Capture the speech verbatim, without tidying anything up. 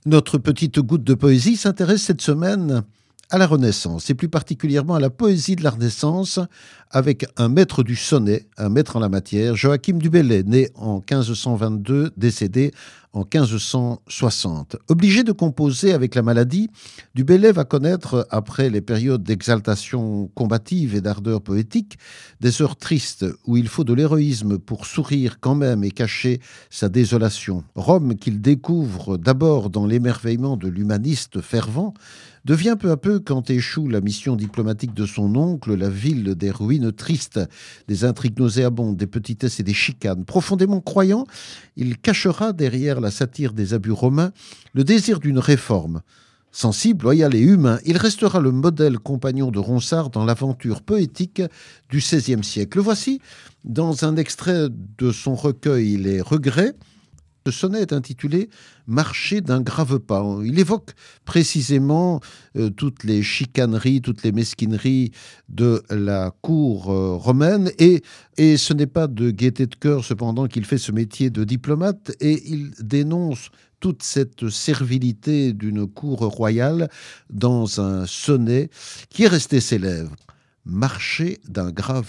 Notre petite goutte de poésie s'intéresse cette semaine à la Renaissance, et plus particulièrement à la poésie de la Renaissance, avec un maître du sonnet, un maître en la matière, Joachim du Bellay, né en quinze cent vingt-deux, décédé en quinze cent soixante. Obligé de composer avec la maladie, du Bellay va connaître, après les périodes d'exaltation combative et d'ardeur poétique, des heures tristes où il faut de l'héroïsme pour sourire quand même et cacher sa désolation. Rome, qu'il découvre d'abord dans l'émerveillement de l'humaniste fervent, devient peu à peu, quand échoue la mission diplomatique de son oncle, la ville des ruines tristes, des intrigues nauséabondes, des petitesses et des chicanes. Profondément croyant, il cachera derrière la satire des abus romains le désir d'une réforme. Sensible, loyal et humain, il restera le modèle compagnon de Ronsard dans l'aventure poétique du seizième siècle. Le voici dans un extrait de son recueil Les Regrets. Ce sonnet est intitulé « Marcher d'un grave pas ». Il évoque précisément euh, toutes les chicaneries, toutes les mesquineries de la cour euh, romaine. Et, et ce n'est pas de gaieté de cœur, cependant, qu'il fait ce métier de diplomate. Et il dénonce toute cette servilité d'une cour royale dans un sonnet qui est resté célèbre. « Marcher d'un grave pas ».